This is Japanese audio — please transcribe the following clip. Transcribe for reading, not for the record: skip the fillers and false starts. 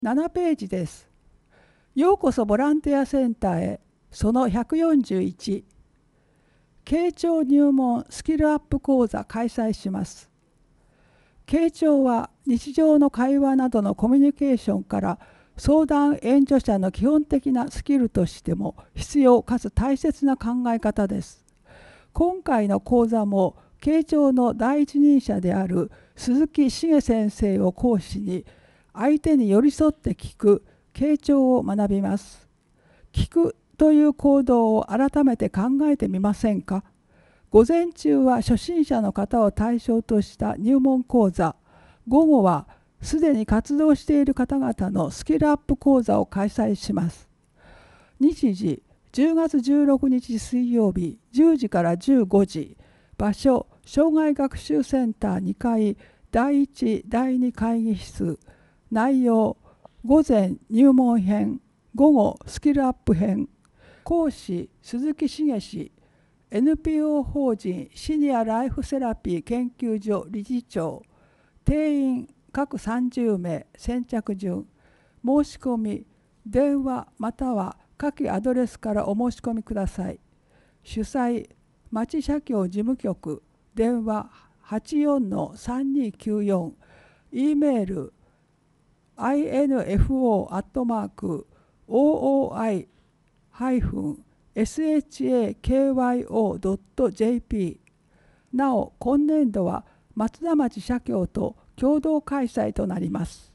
7ページです。ようこそボランティアセンターへ。その141。傾聴入門スキルアップ講座開催します。傾聴は日常の会話などのコミュニケーションから相談援助者の基本的なスキルとしても必要かつ大切な考え方です。今回の講座も傾聴の第一人者である鈴木茂先生を講師に相手に寄り添って聞く傾聴を学びます。聞くという行動を改めて考えてみませんか。午前中は初心者の方を対象とした入門講座、午後はすでに活動している方々のスキルアップ講座を開催します。日時10月16日水曜日10時から15時、場所障害学習センター2階第1第2会議室、内容午前入門編、午後スキルアップ編、講師鈴木茂氏、NPO 法人シニアライフセラピー研究所理事長、定員各30名、先着順、申し込み電話または下記アドレスからお申し込みください。主催町社協事務局、電話 84-3294、E メール info@ooi-shakyo.jp。 なお今年度は松田町社協と共同開催となります。